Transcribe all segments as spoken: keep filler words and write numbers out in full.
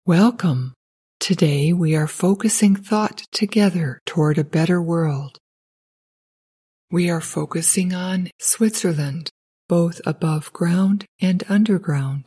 Welcome. Today we are focusing thought together toward a better world. We are focusing on Switzerland, both above ground and underground.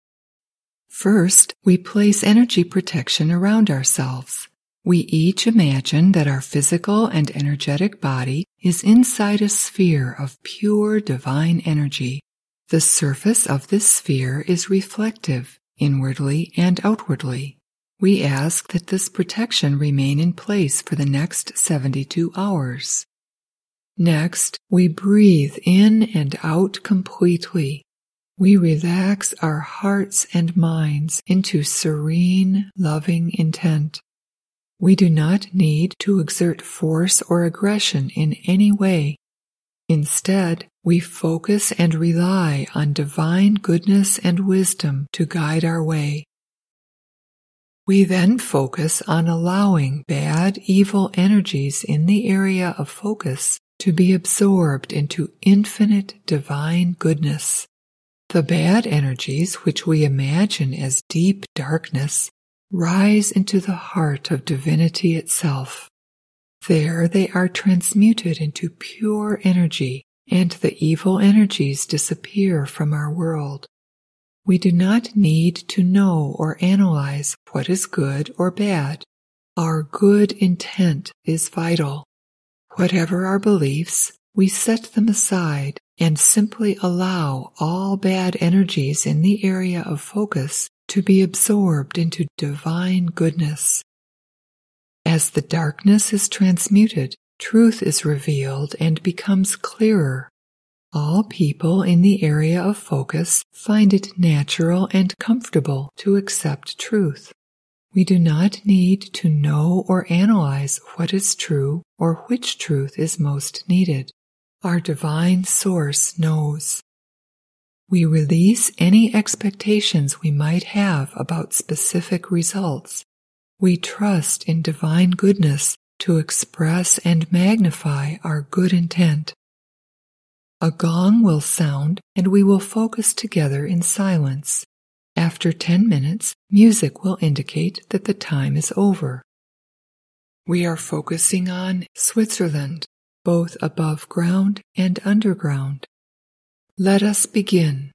First, we place energy protection around ourselves. We each imagine that our physical and energetic body is inside a sphere of pure divine energy. The surface of this sphere is reflective, inwardly and outwardly. We ask that this protection remain in place for the next seventy-two hours. Next, we breathe in and out completely. We relax our hearts and minds into serene, loving intent. We do not need to exert force or aggression in any way. Instead, we focus and rely on divine goodness and wisdom to guide our way. We then focus on allowing bad, evil energies in the area of focus to be absorbed into infinite divine goodness. The bad energies, which we imagine as deep darkness, rise into the heart of divinity itself. There they are transmuted into pure energy, and the evil energies disappear from our world. We do not need to know or analyze what is good or bad. Our good intent is vital. Whatever our beliefs, we set them aside and simply allow all bad energies in the area of focus to be absorbed into divine goodness. As the darkness is transmuted, truth is revealed and becomes clearer. All people in the area of focus find it natural and comfortable to accept truth. We do not need to know or analyze what is true or which truth is most needed. Our divine source knows. We release any expectations we might have about specific results. We trust in divine goodness to express and magnify our good intent. A gong will sound and we will focus together in silence. After ten minutes, music will indicate that the time is over. We are focusing on Switzerland, both above ground and underground. Let us begin.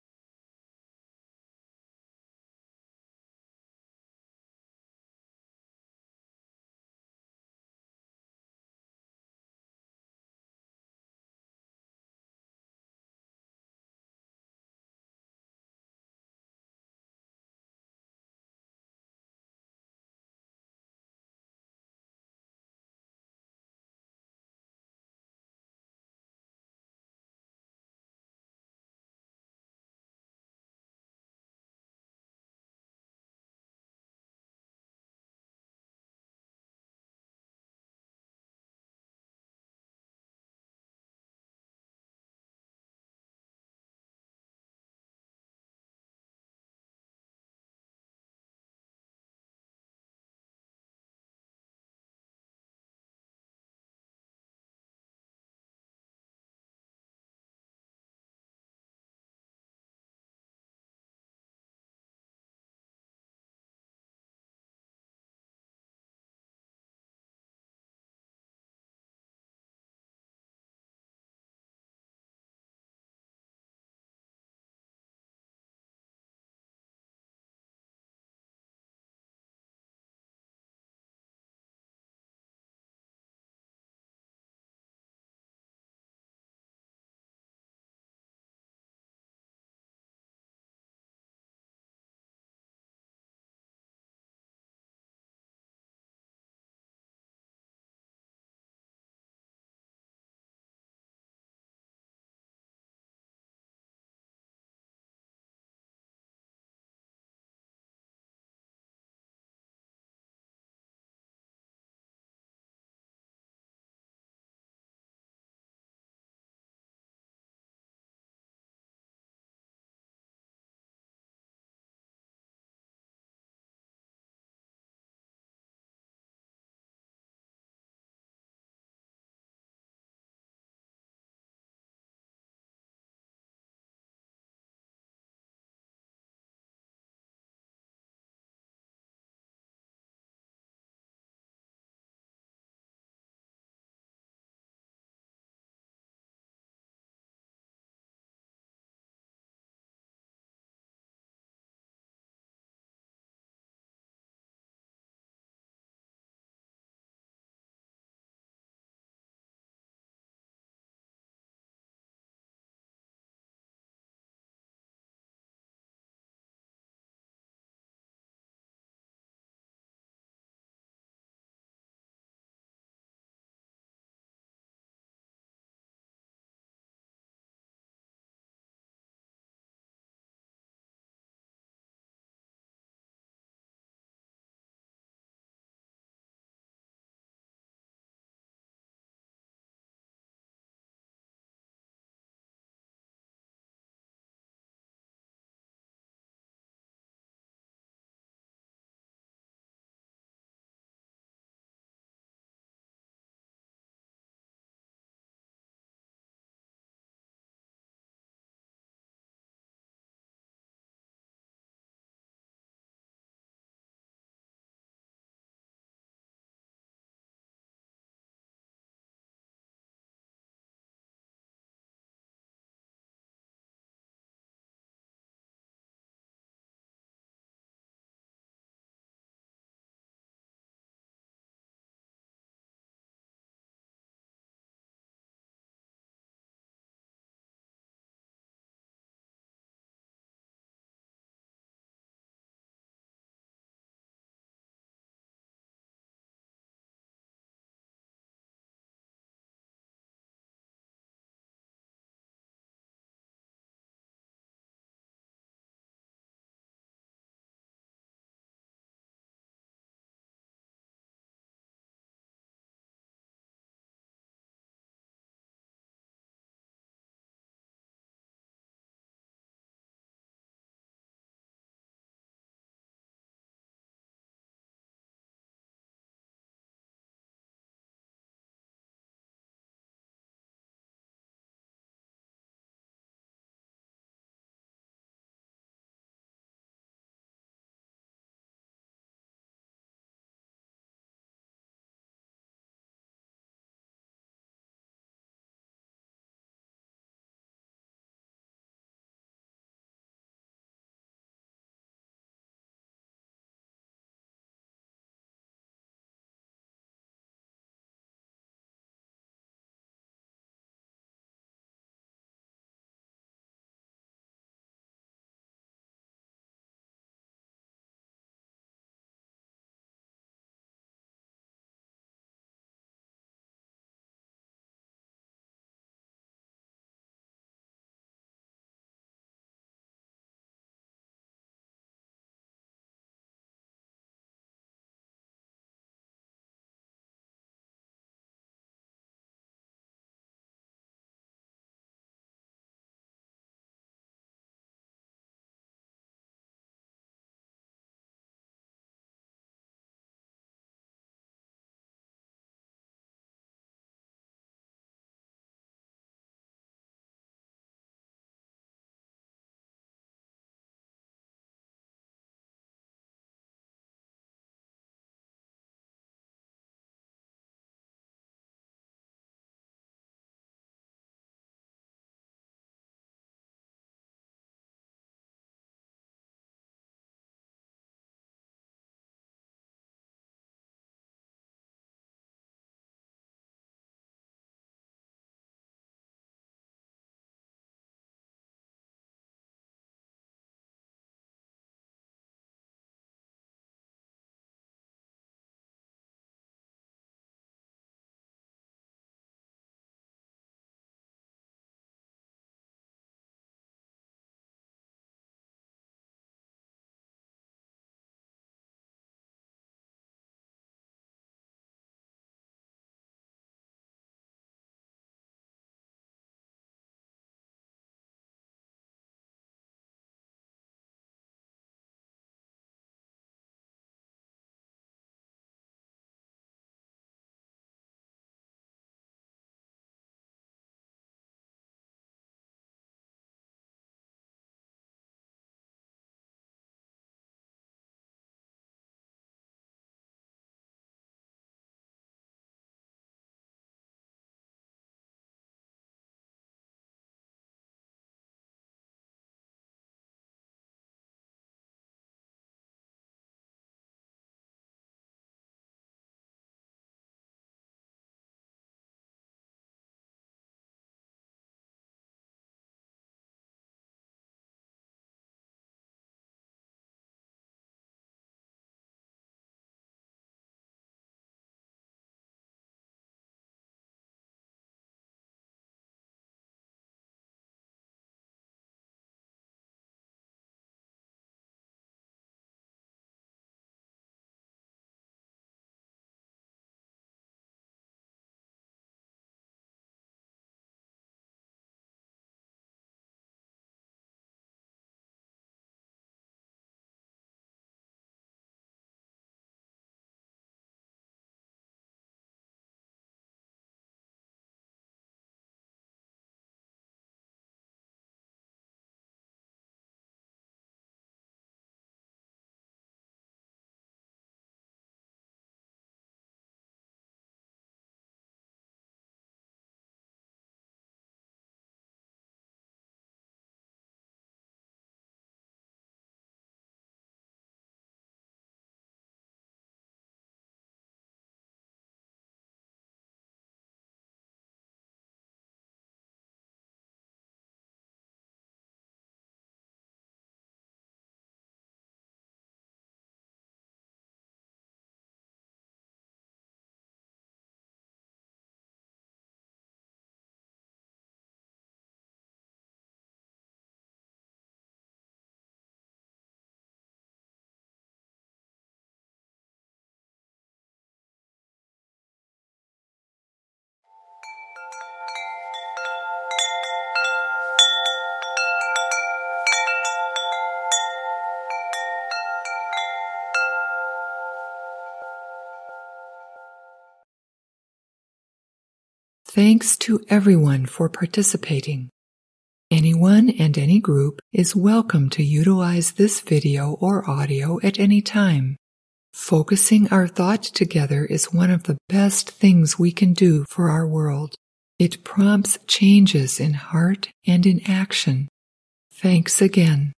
Thanks to everyone for participating. Anyone and any group is welcome to utilize this video or audio at any time. Focusing our thought together is one of the best things we can do for our world. It prompts changes in heart and in action. Thanks again.